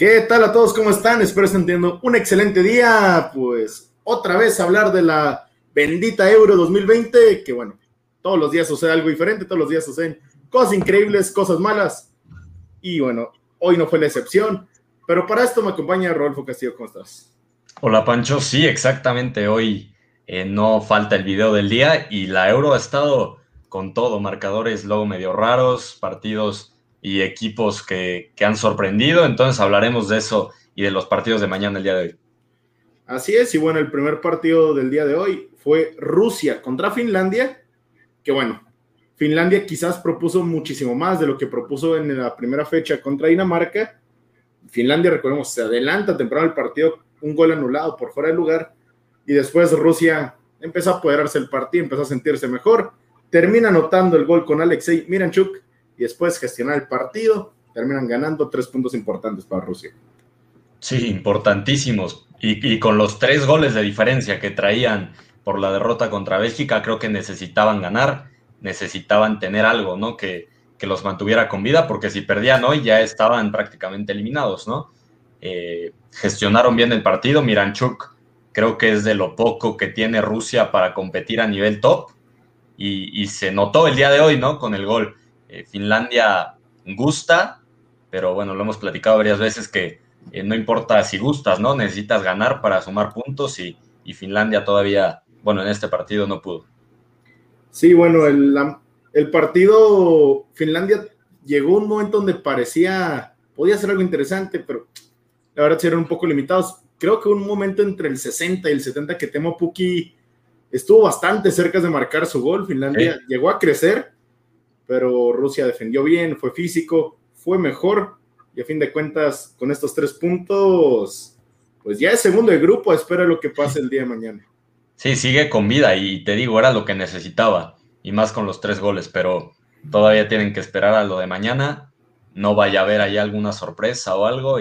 ¿Qué tal a todos? ¿Cómo están? Espero estén teniendo un excelente día. Pues otra vez hablar de la bendita Euro 2020, que bueno, todos los días sucede algo diferente, todos los días suceden cosas increíbles, cosas malas, y bueno, hoy no fue la excepción. Pero para esto me acompaña Rodolfo Castillo. ¿Cómo estás? Hola Pancho, sí, exactamente. Hoy no falta el video del día y la Euro ha estado con todo, marcadores luego medio raros, partidos y equipos que han sorprendido. Entonces hablaremos de eso y de los partidos de mañana el día de hoy. Así es, y bueno, el primer partido del día de hoy fue Rusia contra Finlandia, que bueno, Finlandia quizás propuso muchísimo más de lo que propuso en la primera fecha contra Dinamarca. Finlandia, recordemos, se adelanta temprano el partido, un gol anulado por fuera de lugar, y después Rusia empezó a apoderarse del partido, empezó a sentirse mejor, termina anotando el gol con Alexei Miranchuk, y después gestionar el partido, terminan ganando 3 puntos importantes para Rusia. Sí, importantísimos. Y con los 3 goles de diferencia que traían por la derrota contra Bélgica, creo que necesitaban ganar, necesitaban tener algo, ¿no? Que los mantuviera con vida, porque si perdían hoy ya estaban prácticamente eliminados, ¿no? Gestionaron bien el partido. Miranchuk creo que es de lo poco que tiene Rusia para competir a nivel top y se notó el día de hoy, ¿no? Con el gol. Finlandia gusta, pero bueno, lo hemos platicado varias veces que no importa si gustas, ¿no? Necesitas ganar para sumar puntos y Finlandia todavía, bueno, en este partido no pudo. Sí, bueno, el partido, Finlandia llegó a un momento donde podía ser algo interesante, pero la verdad sí eran un poco limitados. Creo que un momento entre el 60 y el 70 que Teemu Pukki estuvo bastante cerca de marcar su gol. Finlandia llegó a crecer, pero Rusia defendió bien, fue físico, fue mejor, y a fin de cuentas, con estos 3 puntos, pues ya es segundo de grupo. Espera lo que pase el día de mañana. Sí, sigue con vida y te digo, era lo que necesitaba, y más con los 3 goles, pero todavía tienen que esperar a lo de mañana, no vaya a haber ahí alguna sorpresa o algo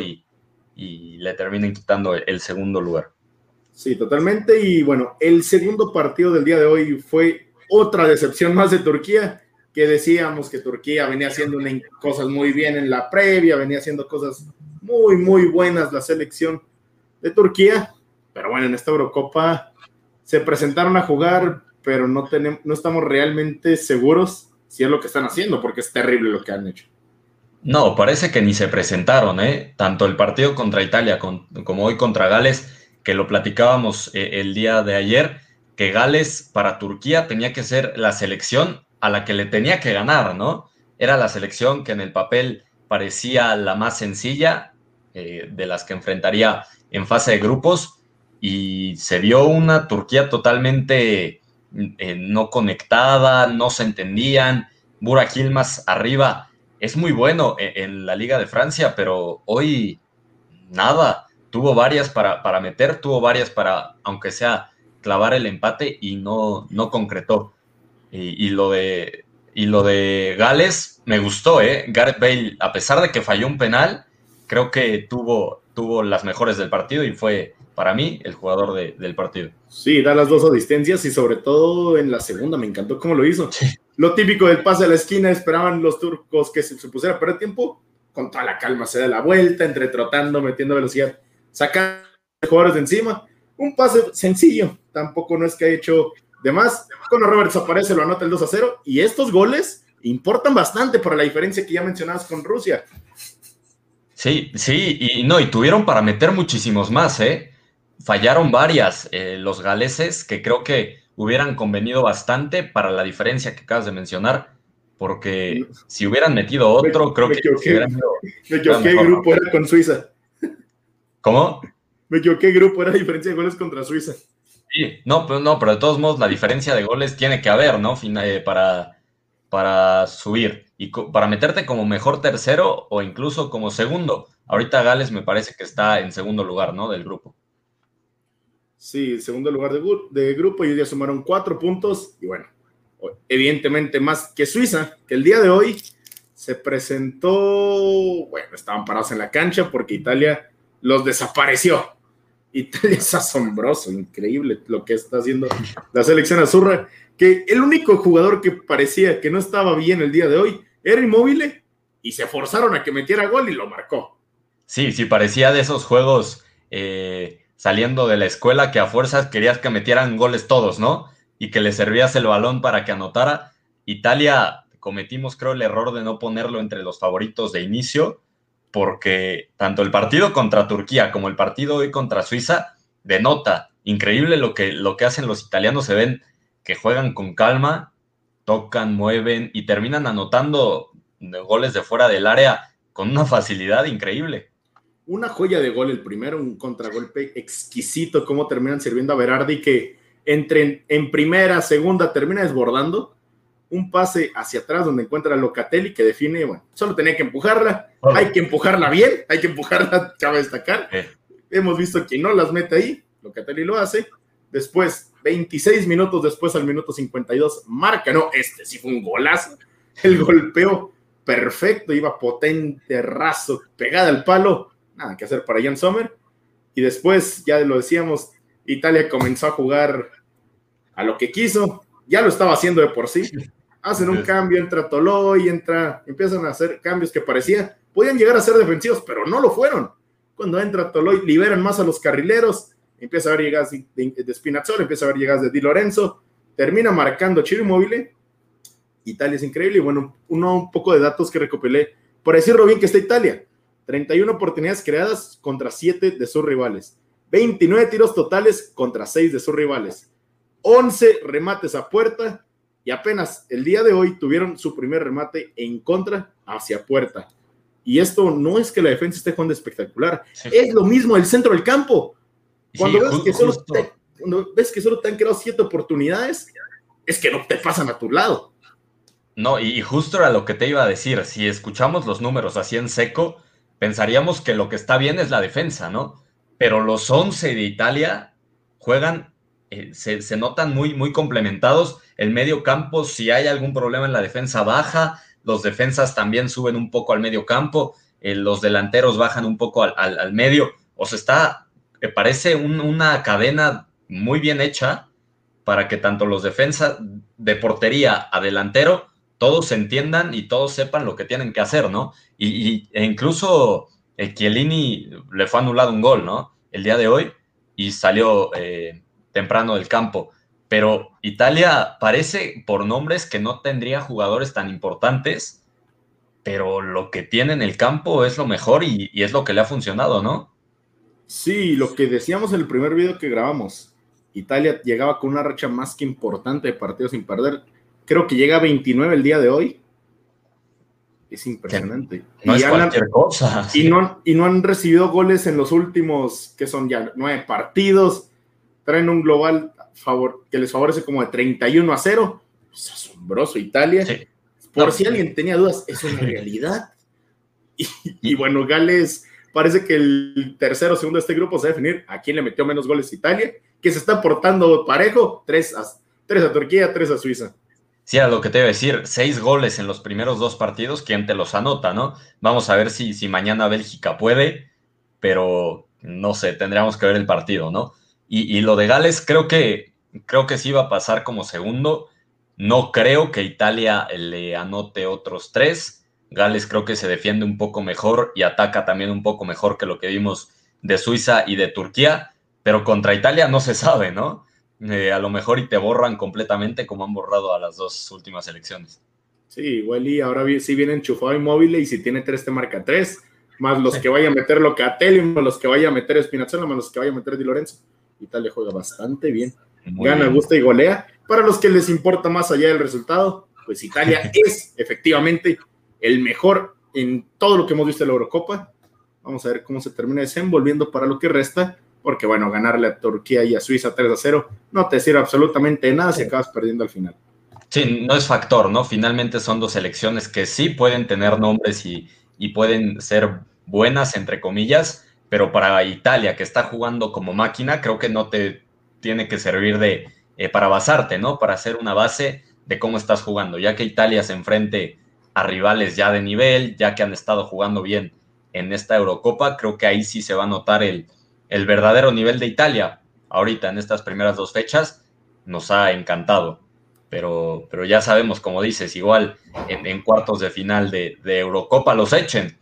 y le terminen quitando el segundo lugar. Sí, totalmente. Y bueno, el segundo partido del día de hoy fue otra decepción más de Turquía, que decíamos que Turquía venía haciendo cosas muy bien en la previa, venía haciendo cosas muy, muy buenas la selección de Turquía, pero bueno, en esta Eurocopa se presentaron a jugar, pero no estamos realmente seguros si es lo que están haciendo, porque es terrible lo que han hecho. No, parece que ni se presentaron, ¿eh? Tanto el partido contra Italia como hoy contra Gales, que lo platicábamos el día de ayer, que Gales para Turquía tenía que ser la selección a la que le tenía que ganar, ¿no? Era la selección que en el papel parecía la más sencilla de las que enfrentaría en fase de grupos y se vio una Turquía totalmente no conectada, no se entendían, Burak Yilmaz arriba es muy bueno en la Liga de Francia, pero hoy nada. Tuvo varias para meter, tuvo varias para, aunque sea, clavar el empate y no concretó. Y lo de Gales me gustó, ¿eh? Gareth Bale, a pesar de que falló un penal, creo que tuvo las mejores del partido y fue, para mí, el jugador del partido. Sí, da las 2 asistencias y sobre todo en la segunda me encantó cómo lo hizo. Sí. Lo típico del pase a la esquina, esperaban los turcos que se pusiera a perder tiempo, con toda la calma se da la vuelta, entre trotando, metiendo velocidad, sacando jugadores de encima. Un pase sencillo, tampoco no es que haya hecho de más. Conor Roberts aparece, lo anota el 2-0, y estos goles importan bastante para la diferencia que ya mencionabas con Rusia. Sí, sí, y tuvieron para meter muchísimos más, ¿eh? Fallaron varias los galeses que creo que hubieran convenido bastante para la diferencia que acabas de mencionar, porque si hubieran metido otro, creo Me que se equivoqué, hubieran ido me era equivoqué, mejor, ¿no? grupo era con Suiza. ¿Cómo? Me equivoqué, grupo era diferencia de goles contra Suiza. Sí, no, pero de todos modos la diferencia de goles tiene que haber, ¿no? Para subir y para meterte como mejor tercero o incluso como segundo. Ahorita Gales me parece que está en segundo lugar, ¿no? Del grupo. Sí, segundo lugar de grupo, y hoy ya sumaron 4 puntos. Y bueno, evidentemente más que Suiza, que el día de hoy se presentó, bueno, estaban parados en la cancha porque Italia los desapareció. Italia es asombroso, increíble lo que está haciendo la selección azurra, que el único jugador que parecía que no estaba bien el día de hoy era Immobile, y se forzaron a que metiera gol y lo marcó. Sí, sí, parecía de esos juegos saliendo de la escuela que a fuerzas querías que metieran goles todos, ¿no? Y que le servías el balón para que anotara. Italia cometimos, creo, el error de no ponerlo entre los favoritos de inicio, porque tanto el partido contra Turquía como el partido hoy contra Suiza denota increíble lo que hacen los italianos. Se ven que juegan con calma, tocan, mueven y terminan anotando goles de fuera del área con una facilidad increíble. Una joya de gol el primero, un contragolpe exquisito, cómo terminan sirviendo a Berardi, que entre en primera, segunda, termina desbordando, un pase hacia atrás donde encuentra a Locatelli, que define, bueno, solo tenía que empujarla, hay que empujarla bien, hay que empujarla, cabe destacar, hemos visto que no las mete ahí, Locatelli lo hace, después, 26 minutos después, al minuto 52, marca, no, este sí fue un golazo, el golpeo perfecto, iba potente, raso, pegada al palo, nada que hacer para Jan Sommer, y después, ya lo decíamos, Italia comenzó a jugar a lo que quiso, ya lo estaba haciendo de por sí, hacen un cambio, entra Toloi, empiezan a hacer cambios que podían llegar a ser defensivos, pero no lo fueron. Cuando entra Toloi, liberan más a los carrileros, empieza a haber llegadas de Spinazzola, empieza a haber llegadas de Di Lorenzo, termina marcando Ciro Immobile. Italia es increíble, y bueno, un poco de datos que recopilé, por decirlo bien que está Italia, 31 oportunidades creadas contra 7 de sus rivales, 29 tiros totales contra 6 de sus rivales, 11 remates a puerta, y apenas el día de hoy tuvieron su primer remate en contra hacia puerta. Y esto no es que la defensa esté jugando espectacular, sí. Es lo mismo el centro del campo. Cuando, sí, ves que solo te han creado 7 oportunidades, es que no te pasan a tu lado. No, y justo era lo que te iba a decir. Si escuchamos los números así en seco, pensaríamos que lo que está bien es la defensa, ¿no? Pero los 11 de Italia juegan, se notan muy, muy complementados. El medio campo, si hay algún problema en la defensa, baja. Los defensas también suben un poco al medio campo. Los delanteros bajan un poco al medio. O sea, parece una cadena muy bien hecha para que tanto los defensas de portería a delantero todos se entiendan y todos sepan lo que tienen que hacer, ¿no? E incluso Chiellini le fue anulado un gol, ¿no? El día de hoy y salió temprano del campo. Pero Italia parece por nombres que no tendría jugadores tan importantes, pero lo que tiene en el campo es lo mejor y es lo que le ha funcionado, ¿no? Sí, lo que decíamos en el primer video que grabamos, Italia llegaba con una racha más que importante de partidos sin perder. Creo que llega a 29 el día de hoy. Es impresionante. No es cualquier cosa. Y no han recibido goles en los últimos, que son ya 9 partidos. Traen un global que les favorece como de 31-0. Es asombroso Italia. Sí. Si alguien tenía dudas, es una realidad. Y bueno, Gales parece que el tercero o segundo de este grupo se va a definir a quién le metió menos goles a Italia, que se está portando parejo, 3 a Turquía, 3 a Suiza. Sí, a lo que te iba a decir, 6 goles en los primeros 2 partidos, ¿quién te los anota, no? Vamos a ver si mañana Bélgica puede, pero no sé, tendríamos que ver el partido, ¿no? Y lo de Gales creo que sí va a pasar como segundo. No creo que Italia le anote otros 3. Gales creo que se defiende un poco mejor y ataca también un poco mejor que lo que vimos de Suiza y de Turquía, pero contra Italia no se sabe, ¿no? A lo mejor y te borran completamente como han borrado a las 2 últimas elecciones. Sí, igual y ahora sí viene enchufado Immobile y si tiene 3 te marca 3, más los que vaya a meter Locatelli, más los que vaya a meter Spinazzola, más los que vaya a meter Di Lorenzo. Italia juega bastante bien, gana, gusta y golea. Para los que les importa más allá del resultado, pues Italia es efectivamente el mejor en todo lo que hemos visto en la Eurocopa. Vamos a ver cómo se termina desenvolviendo para lo que resta, porque bueno, ganarle a Turquía y a Suiza 3-0 no te sirve absolutamente de nada si acabas perdiendo al final. Sí, no es factor, ¿no? Finalmente son 2 selecciones que sí pueden tener nombres y pueden ser buenas, entre comillas, pero para Italia, que está jugando como máquina, creo que no te tiene que servir para basarte, ¿no? Para hacer una base de cómo estás jugando, ya que Italia se enfrente a rivales ya de nivel, ya que han estado jugando bien en esta Eurocopa, creo que ahí sí se va a notar el verdadero nivel de Italia. Ahorita, en estas primeras 2 fechas, nos ha encantado. Pero ya sabemos, como dices, igual en cuartos de final de Eurocopa los echen.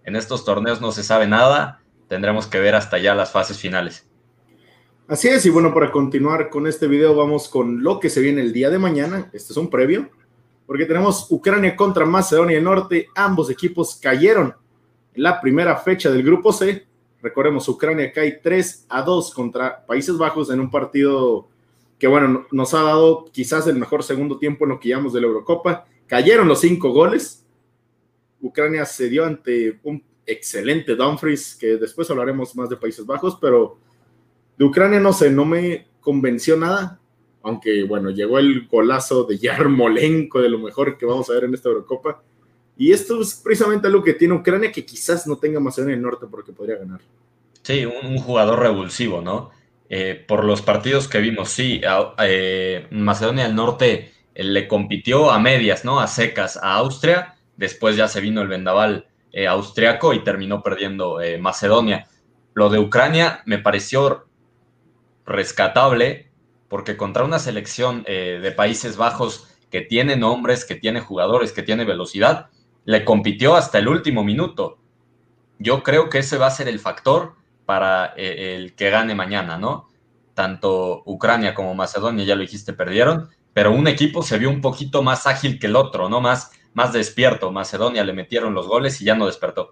en estos torneos no se sabe nada, tendremos que ver hasta ya las fases finales. Así es, y bueno, para continuar con este video vamos con lo que se viene el día de mañana. Este es un previo, porque tenemos Ucrania contra Macedonia del Norte. Ambos equipos cayeron en la primera fecha del grupo C. Recordemos, Ucrania cae 3-2 contra Países Bajos en un partido que, bueno, nos ha dado quizás el mejor segundo tiempo en lo que llamamos de la Eurocopa. Cayeron los 5 goles. Ucrania se dio ante un excelente Dumfries, que después hablaremos más de Países Bajos, pero de Ucrania no sé, no me convenció nada, aunque bueno, llegó el golazo de Yarmolenko, de lo mejor que vamos a ver en esta Eurocopa, y esto es precisamente algo que tiene Ucrania, que quizás no tenga Macedonia del Norte porque podría ganar. Sí, un jugador revulsivo, ¿no? Por los partidos que vimos, sí, Macedonia del Norte le compitió a medias, ¿no? A secas a Austria, después ya se vino el vendaval austriaco y terminó perdiendo Macedonia. Lo de Ucrania me pareció rescatable porque contra una selección de Países Bajos que tiene nombres, que tiene jugadores, que tiene velocidad, le compitió hasta el último minuto. Yo creo que ese va a ser el factor para el que gane mañana, ¿no? Tanto Ucrania como Macedonia, ya lo dijiste, perdieron, pero un equipo se vio un poquito más ágil que el otro, ¿no? Más despierto. Macedonia le metieron los goles y ya no despertó.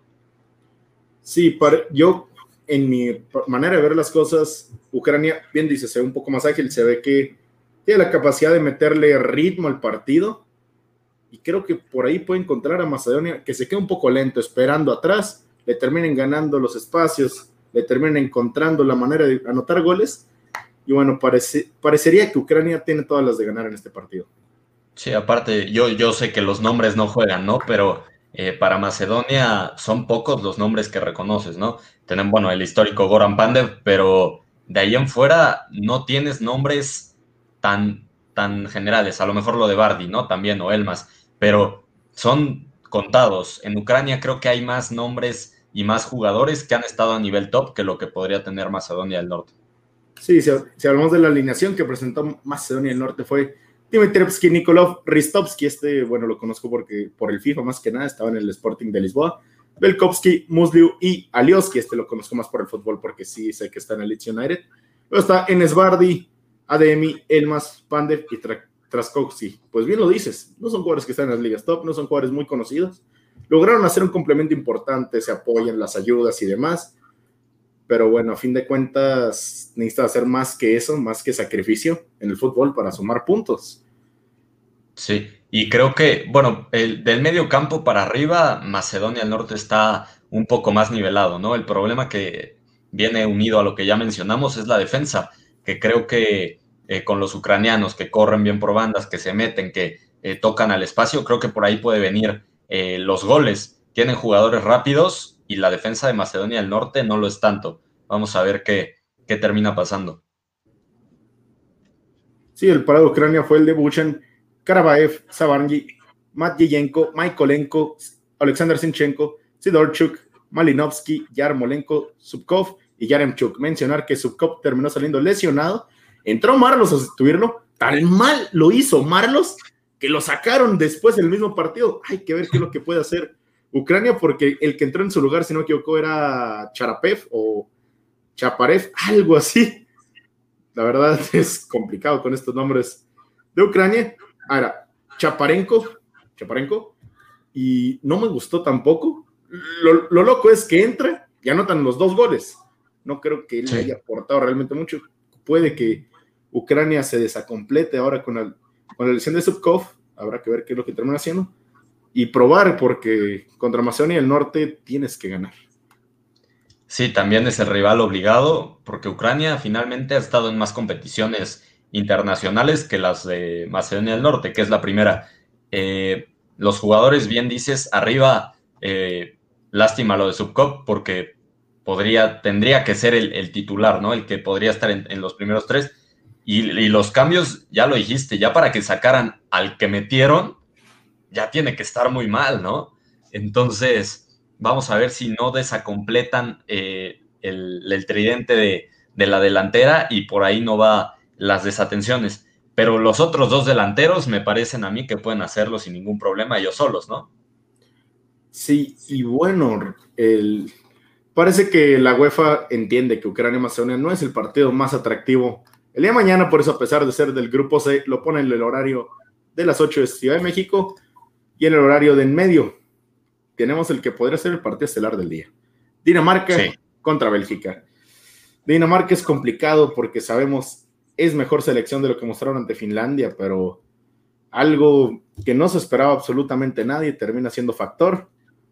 Sí, yo, en mi manera de ver las cosas, Ucrania, bien dice, se ve un poco más ágil, se ve que tiene la capacidad de meterle ritmo al partido, y creo que por ahí puede encontrar a Macedonia, que se queda un poco lento, esperando atrás, le terminen ganando los espacios, le terminen encontrando la manera de anotar goles, y bueno, parecería que Ucrania tiene todas las de ganar en este partido. Sí, aparte, yo sé que los nombres no juegan, ¿no? Pero para Macedonia son pocos los nombres que reconoces, ¿no? Tienen, bueno, el histórico Goran Pandev, pero de ahí en fuera no tienes nombres tan generales. A lo mejor lo de Vardy, ¿no? También, o Elmas, pero son contados. En Ucrania creo que hay más nombres y más jugadores que han estado a nivel top que lo que podría tener Macedonia del Norte. Sí, si hablamos de la alineación que presentó Macedonia del Norte fue Dimitrievski, Nikolov, Ristovski, bueno, lo conozco por el FIFA más que nada, estaba en el Sporting de Lisboa, Belkovski, Musliu y Alioski, lo conozco más por el fútbol porque sí sé que está en el Leeds United. Luego está Enes Vardy, Ademi, Elmas, Pandev y Trzaskowski. Pues bien lo dices, no son jugadores que están en las ligas top, no son jugadores muy conocidos, lograron hacer un complemento importante, se apoyan las ayudas y demás, pero bueno, a fin de cuentas necesitas hacer más que eso, más que sacrificio en el fútbol para sumar puntos. Sí, y creo que, bueno, del medio campo para arriba, Macedonia del Norte está un poco más nivelado, ¿no? El problema que viene unido a lo que ya mencionamos es la defensa, que creo que con los ucranianos que corren bien por bandas, que se meten, que tocan al espacio, creo que por ahí puede venir los goles. Tienen jugadores rápidos y la defensa de Macedonia del Norte no lo es tanto. Vamos a ver qué termina pasando. Sí, el parado de Ucrania fue el de Buchan, Karabaev, Savarnyi, Matyeyenko, Mykolenko, Alexander Zinchenko, Sidorchuk, Malinovsky, Yarmolenko, Zubkov y Yaremchuk. Mencionar que Zubkov terminó saliendo lesionado. Entró Marlos a sustituirlo. Tan mal lo hizo Marlos que lo sacaron después del mismo partido. Hay que ver qué es lo que puede hacer Ucrania, porque el que entró en su lugar, si no me equivoco, era Charapev o Chaparev, algo así. La verdad es complicado con estos nombres de Ucrania. Ahora, Chaparenko, y no me gustó tampoco. Lo loco es que entra y anotan los 2 goles. No creo que él le haya aportado realmente mucho. Puede que Ucrania se desacomplete ahora con la lesión de Zubkov. Habrá que ver qué es lo que termina haciendo. Y probar, porque contra Macedonia del Norte tienes que ganar. Sí, también es el rival obligado, porque Ucrania finalmente ha estado en más competiciones internacionales que las de Macedonia del Norte, que es la primera. Los jugadores, bien dices, arriba, lástima lo de Zubkov, porque tendría que ser el titular, ¿no? El que podría estar en los primeros 3. Y los cambios, ya lo dijiste, ya para que sacaran al que metieron, ya tiene que estar muy mal, ¿no? Entonces, vamos a ver si no desacompletan el tridente de la delantera y por ahí no va las desatenciones. Pero los otros 2 delanteros me parecen a mí que pueden hacerlo sin ningún problema ellos solos, ¿no? Sí, y bueno, parece que la UEFA entiende que Ucrania-Macedonia no es el partido más atractivo el día de mañana, por eso, a pesar de ser del grupo C, lo pone en el horario de las 8 de Ciudad de México y en el horario de en medio. Tenemos el que podría ser el partido estelar del día. Dinamarca contra Bélgica. Dinamarca es complicado porque sabemos es mejor selección de lo que mostraron ante Finlandia, pero algo que no se esperaba absolutamente nadie termina siendo factor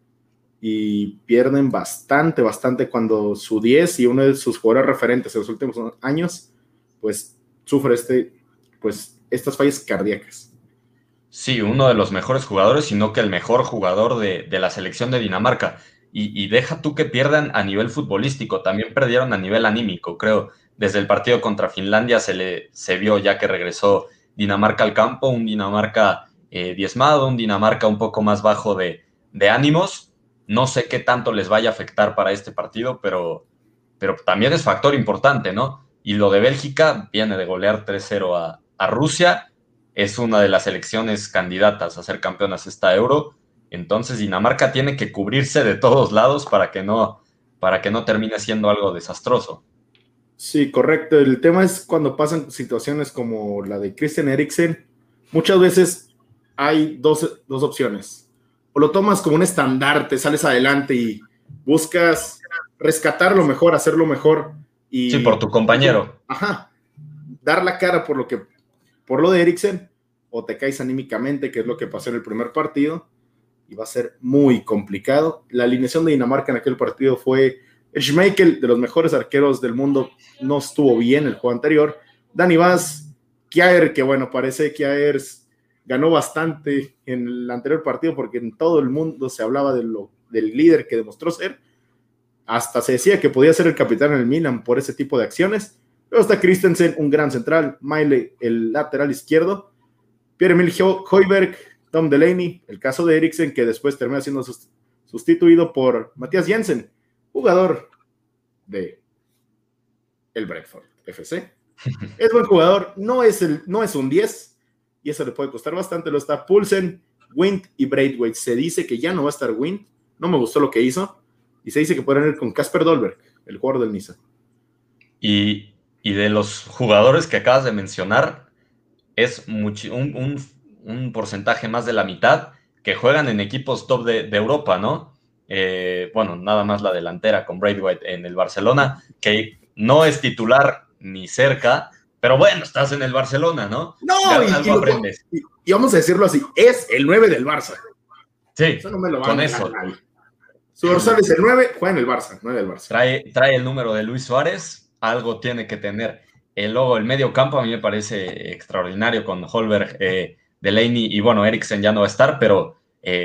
y pierden bastante cuando su 10 y uno de sus jugadores referentes en los últimos años pues sufre estas fallas cardíacas. Sí, uno de los mejores jugadores, sino que el mejor jugador de la selección de Dinamarca. Y deja tú que pierdan a nivel futbolístico, también perdieron a nivel anímico, creo. Desde el partido contra Finlandia se vio ya que regresó Dinamarca al campo, un Dinamarca diezmado, un Dinamarca un poco más bajo de ánimos. No sé qué tanto les vaya a afectar para este partido, pero también es factor importante, ¿no? Y lo de Bélgica viene de golear 3-0 a Rusia, es una de las selecciones candidatas a ser campeonas esta Euro. Entonces Dinamarca tiene que cubrirse de todos lados para que no termine siendo algo desastroso. Sí, correcto. El tema es cuando pasan situaciones como la de Christian Eriksen, muchas veces hay dos opciones. O lo tomas como un estandarte, sales adelante y buscas rescatarlo mejor, hacerlo mejor. Y, sí, por tu compañero. Ajá. Dar la cara por lo de Eriksen, o te caes anímicamente, que es lo que pasó en el primer partido, y va a ser muy complicado. La alineación de Dinamarca en aquel partido fue Schmeichel, de los mejores arqueros del mundo, no estuvo bien el juego anterior. Dani Vaz, Kjaer, que bueno, parece que Kjaer ganó bastante en el anterior partido porque en todo el mundo se hablaba del líder que demostró ser. Hasta se decía que podía ser el capitán en el Milan por ese tipo de acciones. Luego está Christensen, un gran central, Maile, el lateral izquierdo, Pierre-Emile Højbjerg, Tom Delaney, el caso de Eriksen, que después termina siendo sustituido por Matías Jensen, jugador de el Brentford FC. Es buen jugador, no es un 10, y eso le puede costar bastante. Lo está Poulsen, Wind y Braithwaite. Se dice que ya no va a estar Wind, no me gustó lo que hizo, y se dice que pueden ir con Kasper Dolberg, el jugador del Niza. Y de los jugadores que acabas de mencionar, es un porcentaje más de la mitad que juegan en equipos top de Europa, ¿no? Bueno, nada más la delantera con Braithwaite en el Barcelona, que no es titular ni cerca, pero bueno, estás en el Barcelona, ¿no? No, algo aprendes. Y vamos a decirlo así, es el 9 del Barça. Sí, eso no me lo van con a eso. nadie. Su dorsal es el 9, juega en el Barça, 9 del Barça. Trae el número de Luis Suárez, algo tiene que tener. Luego el medio campo a mí me parece extraordinario con Højbjerg, Delaney y bueno, Eriksen ya no va a estar, pero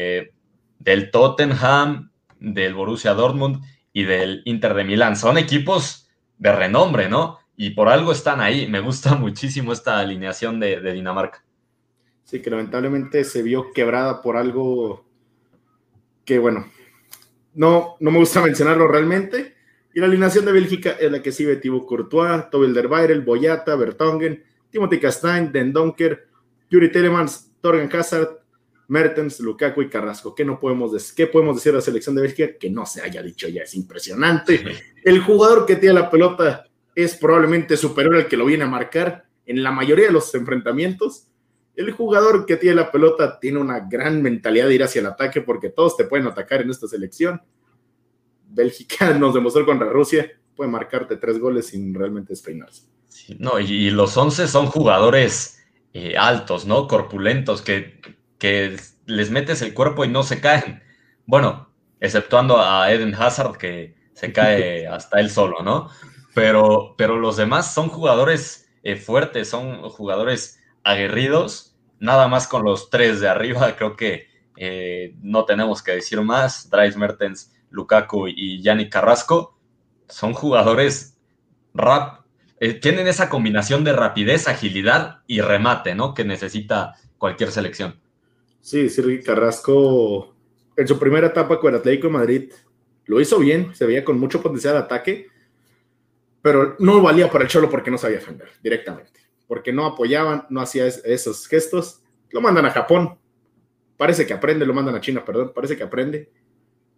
del Tottenham, del Borussia Dortmund y del Inter de Milán. Son equipos de renombre, ¿no? Y por algo están ahí. Me gusta muchísimo esta alineación de Dinamarca. Sí, que lamentablemente se vio quebrada por algo que, bueno, no me gusta mencionarlo realmente. Y la alineación de Bélgica es la que sigue: Thibaut Courtois, Tobel Derweireld, Boyata, Vertonghen, Timothy Castagne, Den Donker, Yuri Telemans, Torgan Hazard, Mertens, Lukaku y Carrasco. ¿Qué podemos decir de la selección de Bélgica? Que no se haya dicho ya, es impresionante. El jugador que tiene la pelota es probablemente superior al que lo viene a marcar en la mayoría de los enfrentamientos. El jugador que tiene la pelota tiene una gran mentalidad de ir hacia el ataque porque todos te pueden atacar en esta selección. Bélgica nos demostró contra Rusia, puede marcarte 3 goles sin realmente despeinarse. Sí, no, y los 11 son jugadores altos, ¿no? Corpulentos, que les metes el cuerpo y no se caen. Bueno, exceptuando a Eden Hazard, que se cae hasta él solo, ¿no? Pero los demás son jugadores fuertes, son jugadores aguerridos. Nada más con los 3 de arriba, creo que no tenemos que decir más. Dries Mertens, Lukaku y Yannick Carrasco son jugadores tienen esa combinación de rapidez, agilidad y remate, ¿no? Que necesita cualquier selección. Sí, Sergi Carrasco en su primera etapa con el Atlético de Madrid lo hizo bien, se veía con mucho potencial de ataque, pero no valía para el Cholo porque no sabía defender directamente, porque no apoyaban, no hacía esos gestos. Lo mandan a Japón, parece que aprende, lo mandan a China, perdón, parece que aprende,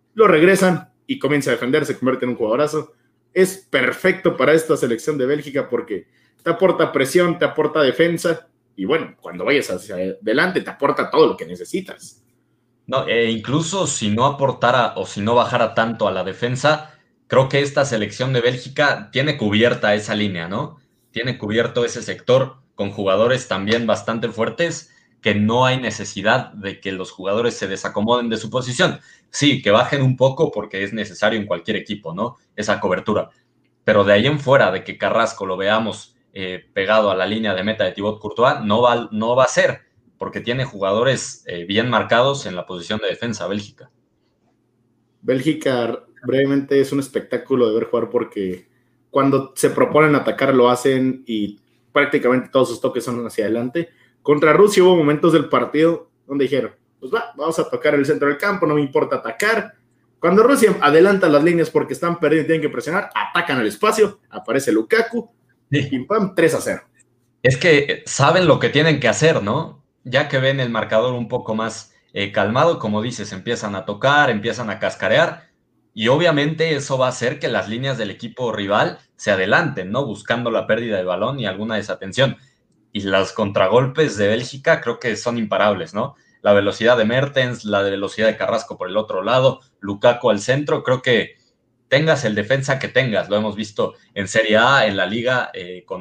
lo regresan y comienza a defender, se convierte en un jugadorazo. Es perfecto para esta selección de Bélgica porque te aporta presión, te aporta defensa y bueno, cuando vayas hacia adelante te aporta todo lo que necesitas. No, incluso si no aportara o si no bajara tanto a la defensa, creo que esta selección de Bélgica tiene cubierta esa línea, ¿no? Tiene cubierto ese sector con jugadores también bastante fuertes que no hay necesidad de que los jugadores se desacomoden de su posición. Sí, que bajen un poco porque es necesario en cualquier equipo, ¿no? Esa cobertura. Pero de ahí en fuera, de que Carrasco lo veamos pegado a la línea de meta de Thibaut Courtois, no va a ser porque tiene jugadores bien marcados en la posición de defensa, Bélgica. Bélgica brevemente es un espectáculo de ver jugar porque cuando se proponen atacar lo hacen y prácticamente todos sus toques son hacia adelante. Contra Rusia hubo momentos del partido donde dijeron, pues vamos a tocar el centro del campo, no me importa atacar. Cuando Rusia adelanta las líneas porque están perdiendo y tienen que presionar, atacan al espacio, aparece Lukaku, sí. y pam, 3-0. Es que saben lo que tienen que hacer, ¿no? Ya que ven el marcador un poco más calmado, como dices, empiezan a tocar, empiezan a cascarear, y obviamente eso va a hacer que las líneas del equipo rival se adelanten, ¿no? Buscando la pérdida de balón y alguna desatención. Y los contragolpes de Bélgica creo que son imparables, ¿no? La velocidad de Mertens, la velocidad de Carrasco por el otro lado, Lukaku al centro, creo que tengas el defensa que tengas, lo hemos visto en Serie A, en la Liga,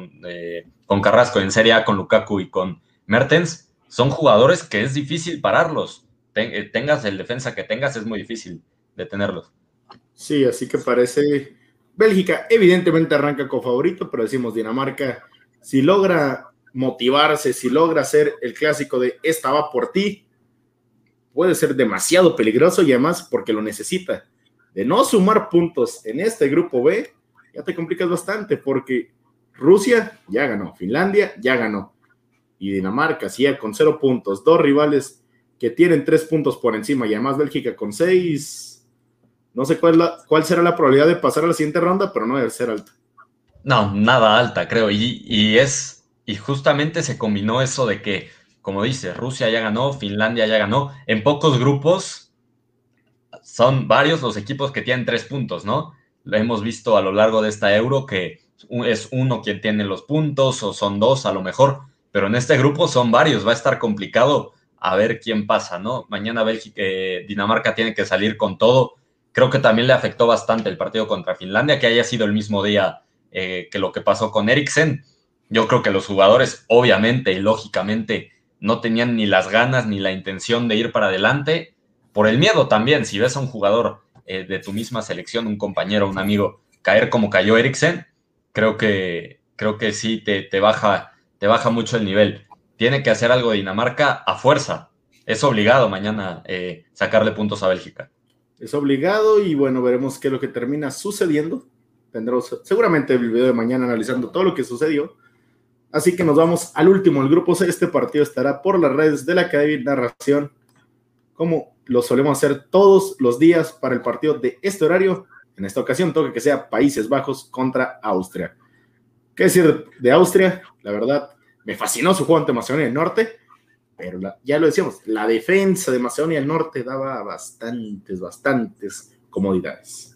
con Carrasco, en Serie A con Lukaku y con Mertens, son jugadores que es difícil pararlos. Tengas el defensa que tengas, es muy difícil detenerlos. Sí, así que parece Bélgica evidentemente arranca con favorito, pero decimos Dinamarca, si logra motivarse, si logra hacer el clásico de esta va por ti, puede ser demasiado peligroso y además porque lo necesita. De no sumar puntos en este grupo B, ya te complicas bastante porque Rusia ya ganó, Finlandia ya ganó y Dinamarca sí, con 0 puntos, 2 rivales que tienen 3 puntos por encima y además Bélgica con 6, no sé cuál será la probabilidad de pasar a la siguiente ronda, pero no debe ser alta. No, nada alta, creo, y justamente se combinó eso de que, como dice, Rusia ya ganó, Finlandia ya ganó, en pocos grupos son varios los equipos que tienen 3 puntos, ¿no? Lo hemos visto a lo largo de esta Euro que es uno quien tiene los puntos o son 2 a lo mejor, pero en este grupo son varios, va a estar complicado a ver quién pasa, ¿no? Mañana Bélgica, Dinamarca tiene que salir con todo. Creo que también le afectó bastante el partido contra Finlandia, que haya sido el mismo día que lo que pasó con Eriksen. Yo creo que los jugadores, obviamente y lógicamente, no tenían ni las ganas ni la intención de ir para adelante, por el miedo también. Si ves a un jugador de tu misma selección, un compañero, un amigo, caer como cayó Eriksen, creo que sí te baja mucho el nivel. Tiene que hacer algo de Dinamarca a fuerza. Es obligado mañana sacarle puntos a Bélgica. Es obligado y bueno, veremos qué es lo que termina sucediendo. Tendremos seguramente el video de mañana analizando todo lo que sucedió. Así que nos vamos al último, el grupo C. Este partido estará por las redes de la Academia de Narración, como lo solemos hacer todos los días para el partido de este horario. En esta ocasión toca que sea Países Bajos contra Austria. ¿Qué decir de Austria? La verdad, me fascinó su juego ante Macedonia del Norte, pero ya lo decíamos, la defensa de Macedonia del Norte daba bastantes comodidades.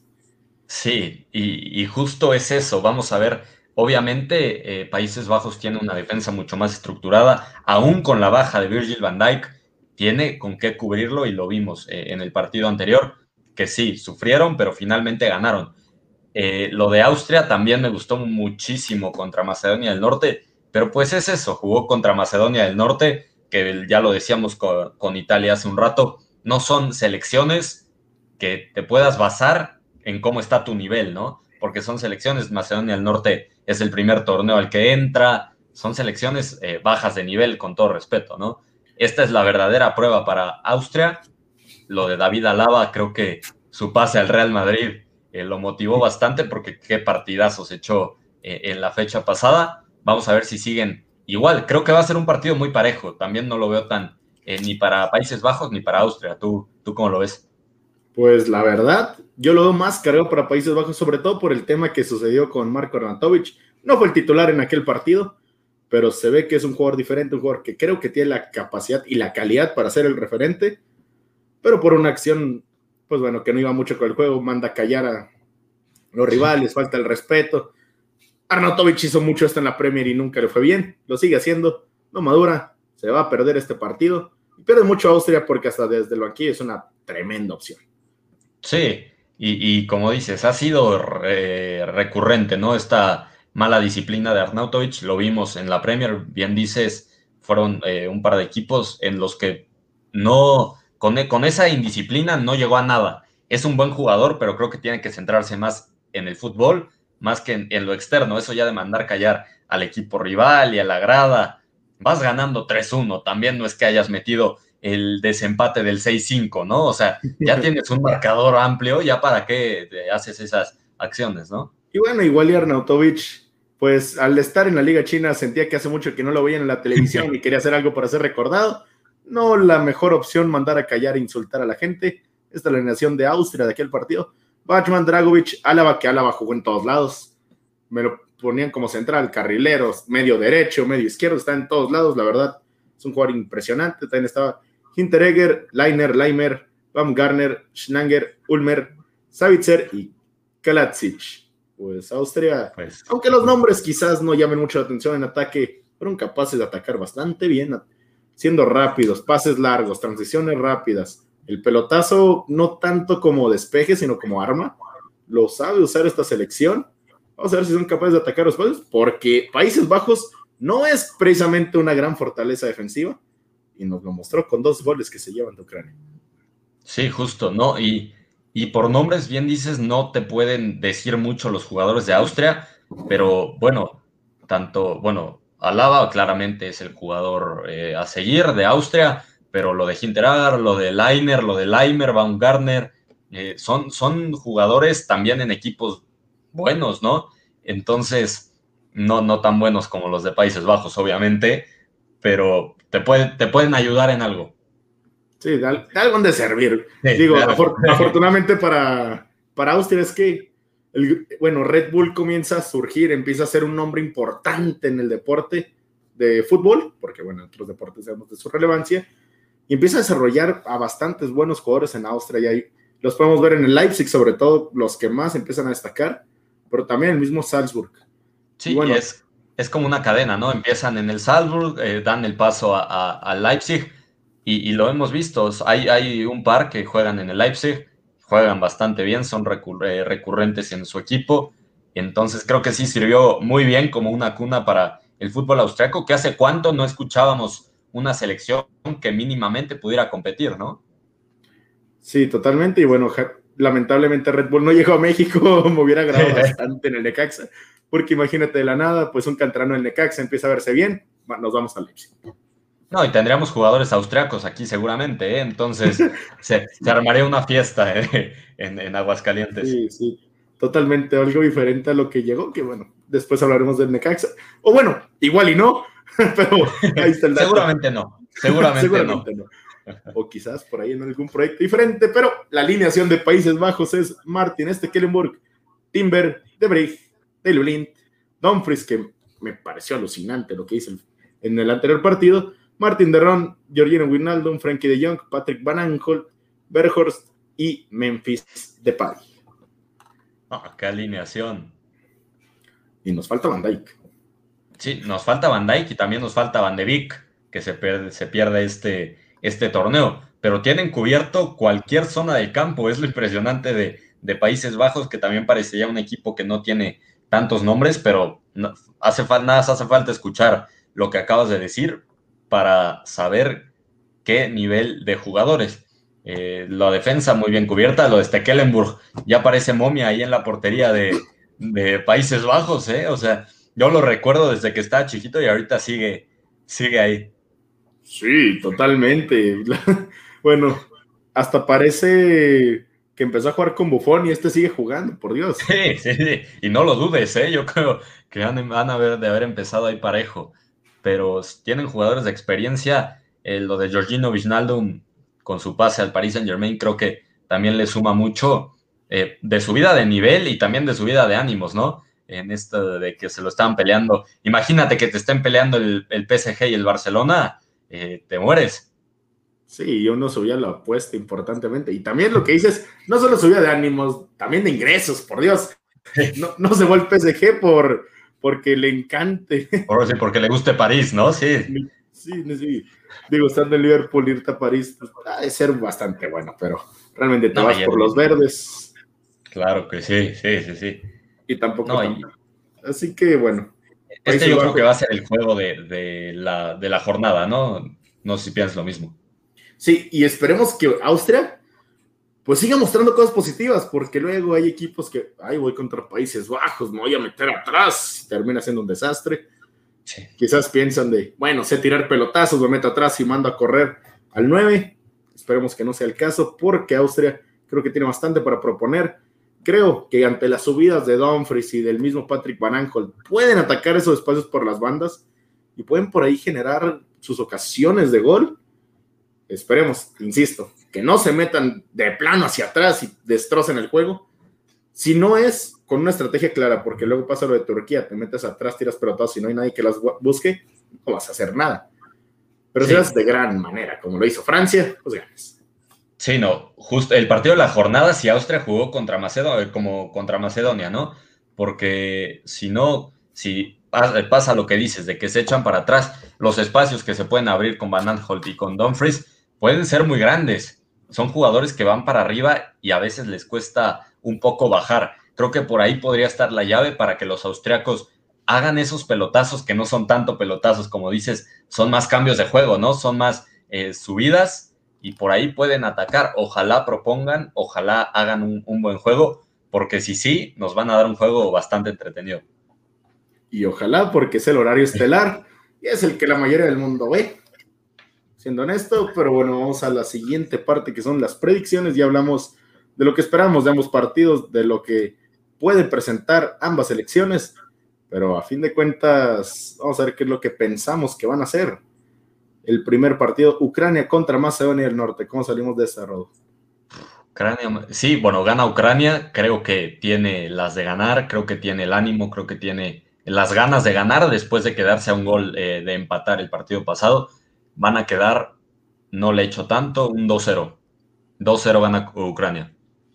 Sí, y justo es eso. Vamos a ver, obviamente Países Bajos tiene una defensa mucho más estructurada, aún con la baja de Virgil van Dijk, tiene con qué cubrirlo y lo vimos en el partido anterior, que sí, sufrieron, pero finalmente ganaron. Lo de Austria también me gustó muchísimo contra Macedonia del Norte, pero pues es eso, jugó contra Macedonia del Norte, que ya lo decíamos con Italia hace un rato, no son selecciones que te puedas basar en cómo está tu nivel, ¿no? Porque son selecciones, Macedonia del Norte es el primer torneo al que entra, son selecciones bajas de nivel, con todo respeto, ¿no? Esta es la verdadera prueba para Austria. Lo de David Alaba, creo que su pase al Real Madrid lo motivó bastante porque qué partidazos echó en la fecha pasada. Vamos a ver si siguen igual. Creo que va a ser un partido muy parejo. También no lo veo tan ni para Países Bajos ni para Austria. ¿Tú cómo lo ves? Pues la verdad, yo lo veo más cargado para Países Bajos, sobre todo por el tema que sucedió con Marko Arnautovic. No fue el titular en aquel partido, pero se ve que es un jugador diferente, un jugador que creo que tiene la capacidad y la calidad para ser el referente, pero por una acción pues bueno, que no iba mucho con el juego, manda a callar a los rivales, falta el respeto. Arnautovic hizo mucho esto en la Premier y nunca le fue bien, lo sigue haciendo, no madura, se va a perder este partido, y pierde mucho Austria porque hasta desde el banquillo es una tremenda opción. Sí, y como dices, ha sido recurrente, ¿no? Esta mala disciplina de Arnautovic, lo vimos en la Premier, bien dices, fueron un par de equipos en los que no, con esa indisciplina no llegó a nada. Es un buen jugador, pero creo que tiene que centrarse más en el fútbol, más que en lo externo. Eso ya de mandar callar al equipo rival y a la grada. Vas ganando 3-1, también no es que hayas metido el desempate del 6-5, ¿no? O sea, ya tienes un marcador amplio, ya para qué te haces esas acciones, ¿no? Y bueno, igual y Arnautovic, pues al estar en la Liga China sentía que hace mucho que no lo veían en la televisión y quería hacer algo para ser recordado. No la mejor opción mandar a callar e insultar a la gente. Esta es la alineación de Austria de aquel partido. Bachmann, Dragovic, Álava, que Álava jugó en todos lados. Me lo ponían como central, carrileros, medio derecho, medio izquierdo, está en todos lados, la verdad. Es un jugador impresionante. También estaba Hinteregger, Leimer, Baumgartner, Schnanger, Ulmer, Savitzer y Kaladzic. Pues Austria, aunque los nombres quizás no llamen mucho la atención en ataque, fueron capaces de atacar bastante bien, siendo rápidos, pases largos, transiciones rápidas. El pelotazo no tanto como despeje, sino como arma. Lo sabe usar esta selección. Vamos a ver si son capaces de atacar los países, porque Países Bajos no es precisamente una gran fortaleza defensiva, y nos lo mostró con 2 goles que se llevan de Ucrania. Sí, justo, ¿no? Y por nombres, bien dices, no te pueden decir mucho los jugadores de Austria, pero bueno, Alaba claramente es el jugador a seguir de Austria, pero lo de Hinteregger, lo de Leiner, lo de Leimer, Baumgartner, son jugadores también en equipos buenos, ¿no? Entonces, no tan buenos como los de Países Bajos, obviamente, pero te pueden ayudar en algo. Sí, de algo han de servir. Sí, digo, afortunadamente para Austria es que, Red Bull comienza a surgir, empieza a ser un nombre importante en el deporte de fútbol, porque en otros deportes sabemos de su relevancia, y empieza a desarrollar a bastantes buenos jugadores en Austria, y ahí los podemos ver en el Leipzig, sobre todo los que más empiezan a destacar, pero también el mismo Salzburg. Sí, bueno, es como una cadena, ¿no? Empiezan en el Salzburg, dan el paso a Leipzig, y lo hemos visto. Hay un par que juegan en el Leipzig, juegan bastante bien, son recurrentes en su equipo. Entonces creo que sí sirvió muy bien como una cuna para el fútbol austriaco, que hace cuánto no escuchábamos una selección que mínimamente pudiera competir, ¿no? Sí, totalmente. Y bueno, lamentablemente Red Bull no llegó a México, me hubiera agradado bastante en el Necaxa, porque imagínate de la nada, pues un canterano del Necaxa empieza a verse bien, nos vamos a Leipzig. No, y tendríamos jugadores austriacos aquí seguramente, ¿eh? Entonces se armaría una fiesta en Aguascalientes. Sí, totalmente algo diferente a lo que llegó, que bueno, después hablaremos del Necaxa. O bueno, igual y no, pero ahí está el dato. Seguramente no. O quizás por ahí en algún proyecto diferente, pero la alineación de Países Bajos es Martin Stekelenburg, Timber, De Vrij, De Lulind, Dumfries, que me pareció alucinante lo que hizo en el anterior partido, Martin de Roon, Georgino Wijnaldum, Frenkie de Jong, Patrick Van Aanholt, Weghorst y Memphis Depay. ¡Qué alineación! Y nos falta Van Dijk. Sí, nos falta Van Dijk y también nos falta Van de Beek, que se pierde este torneo. Pero tienen cubierto cualquier zona del campo. Es lo impresionante de Países Bajos, que también parecería un equipo que no tiene tantos nombres, pero nada hace falta escuchar lo que acabas de decir para saber qué nivel de jugadores. La defensa muy bien cubierta, lo de Stekelenburg ya parece momia ahí en la portería de Países Bajos, ¿eh? O sea, yo lo recuerdo desde que estaba chiquito y ahorita sigue ahí. Sí, totalmente. Bueno, hasta parece que empezó a jugar con Buffon y este sigue jugando, por Dios. Sí, y no lo dudes, ¿eh? Yo creo que van a de haber empezado ahí parejo, pero tienen jugadores de experiencia. Lo de Georgino Wijnaldum con su pase al Paris Saint-Germain creo que también le suma mucho de subida de nivel y también de subida de ánimos, ¿no? En esto de que se lo estaban peleando. Imagínate que te estén peleando el PSG y el Barcelona, te mueres. Sí, yo no subía la apuesta importantemente. Y también lo que dices, no solo subía de ánimos, también de ingresos, por Dios. No se va el PSG porque le encante. Sí, porque le guste París, ¿no? Sí. Sí. Digo, estando en Liverpool, irte a París, pues, ha de ser bastante bueno, pero realmente te No, vas por los verdes claro que sí. y tampoco No, tanto. Así que, bueno, este Países yo creo que Bajos. va a ser el juego de la jornada, ¿no? No sé si piensas lo mismo. Sí, y esperemos que Austria pues siga mostrando cosas positivas, porque luego hay equipos que, ay, voy contra Países Bajos, me voy a meter atrás, termina siendo un desastre. Sí. Quizás piensan de, bueno, sé tirar pelotazos, me meto atrás y mando a correr al 9. Esperemos que no sea el caso, porque Austria creo que tiene bastante para proponer. Creo que ante las subidas de Dumfries y del mismo Patrick Van Aanholt, pueden atacar esos espacios por las bandas y pueden por ahí generar sus ocasiones de gol. Esperemos, insisto, que no se metan de plano hacia atrás y destrocen el juego. Si no es con una estrategia clara, porque luego pasa lo de Turquía, te metes atrás, tiras pelotazos y no hay nadie que las busque, no vas a hacer nada. Pero si lo haces de gran manera, como lo hizo Francia, pues ganas. Sí, no, justo el partido de la jornada, si Austria jugó contra Macedonia, como contra Macedonia, ¿no? Porque si no, si pasa lo que dices, de que se echan para atrás, los espacios que se pueden abrir con Van Aanholt y con Dumfries pueden ser muy grandes. Son jugadores que van para arriba y a veces les cuesta un poco bajar. Creo que por ahí podría estar la llave para que los austriacos hagan esos pelotazos que no son tanto pelotazos, como dices, son más cambios de juego, ¿no? Son más subidas y por ahí pueden atacar. Ojalá propongan, ojalá hagan un buen juego, porque si sí, nos van a dar un juego bastante entretenido. Y ojalá, porque es el horario estelar y es el que la mayoría del mundo ve, siendo honesto. Pero bueno, vamos a la siguiente parte, que son las predicciones. Ya hablamos de lo que esperamos de ambos partidos, de lo que pueden presentar ambas selecciones, pero a fin de cuentas vamos a ver qué es lo que pensamos que van a hacer. El primer partido, Ucrania contra Macedonia del Norte. ¿Cómo salimos de esa, Rodo? Ucrania, sí, bueno, gana Ucrania, creo que tiene las de ganar, creo que tiene el ánimo, creo que tiene las ganas de ganar después de quedarse a un gol de empatar el partido pasado. Van a quedar, no le echo tanto, un 2-0. 2-0 gana Ucrania.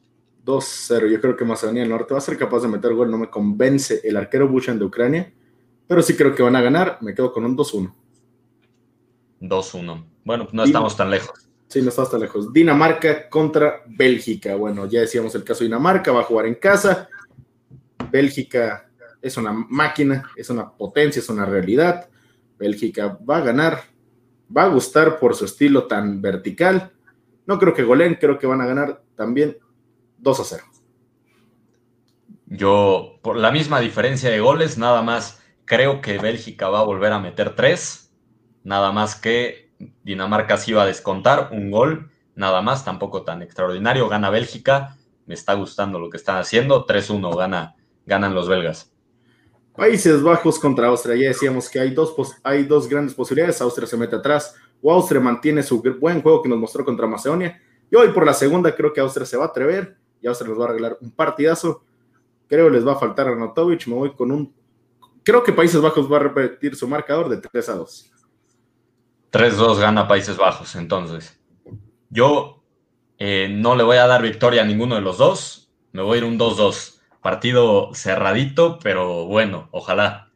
2-0. Yo creo que Macedonia del Norte va a ser capaz de meter gol. No me convence el arquero Buchan de Ucrania, pero sí creo que van a ganar. Me quedo con un 2-1. 2-1. Bueno, no estamos tan lejos. Sí, no está hasta lejos. Dinamarca contra Bélgica. Bueno, ya decíamos el caso de Dinamarca, va a jugar en casa. Bélgica es una máquina, es una potencia, es una realidad. Bélgica va a ganar, va a gustar por su estilo tan vertical. No creo que goleen, creo que van a ganar también 2-0. Yo, por la misma diferencia de goles, nada más creo que Bélgica va a volver a meter 3, nada más que Dinamarca sí va a descontar un gol, nada más, tampoco tan extraordinario, gana Bélgica, me está gustando lo que están haciendo, 3-1 ganan los belgas. Países Bajos contra Austria, ya decíamos que hay dos grandes posibilidades. Austria se mete atrás o Austria mantiene su buen juego que nos mostró contra Macedonia. Y hoy por la segunda creo que Austria se va a atrever y Austria nos va a regalar un partidazo. Creo les va a faltar a Arnautovic, me voy con un... Creo que Países Bajos va a repetir su marcador de 3-2. 3-2 gana Países Bajos, entonces. Yo no le voy a dar victoria a ninguno de los dos, me voy a ir un 2-2. Partido cerradito, pero bueno, ojalá.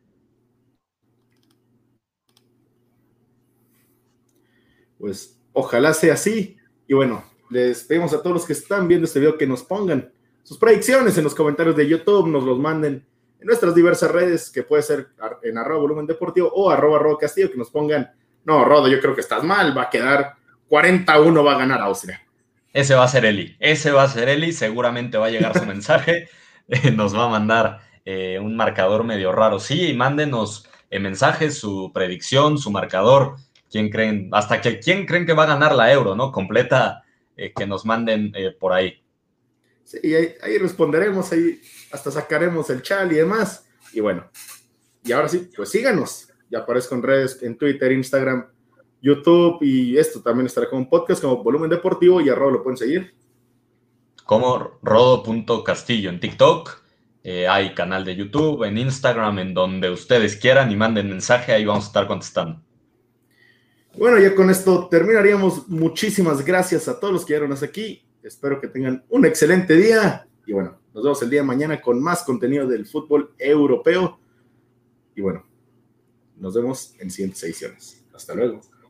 Pues ojalá sea así. Y bueno, les pedimos a todos los que están viendo este video que nos pongan sus predicciones en los comentarios de YouTube, nos los manden en nuestras diversas redes, que puede ser en @volumen deportivo o @Rodo Castillo, que nos pongan, no, Rodo, yo creo que estás mal, va a quedar 41, va a ganar Austria. Ese va a ser Eli, seguramente va a llegar su mensaje, nos va a mandar un marcador medio raro. Sí, mándenos mensajes, su predicción, su marcador, quién creen que va a ganar la Euro, ¿no? Completa, que nos manden por ahí. Sí, ahí responderemos, ahí hasta sacaremos el chat y demás. Y bueno, y ahora sí, pues síganos. Ya aparezco en redes, en Twitter, Instagram, YouTube, y esto también estará como un podcast, como Volumen Deportivo, y @ lo pueden seguir. Como rodo.castillo en TikTok, hay canal de YouTube, en Instagram, en donde ustedes quieran y manden mensaje, ahí vamos a estar contestando. Bueno, ya con esto terminaríamos. Muchísimas gracias a todos los que llegaron hasta aquí. Espero que tengan un excelente día. Y bueno, nos vemos el día de mañana con más contenido del fútbol europeo. Y bueno, nos vemos en siguientes ediciones. Hasta luego.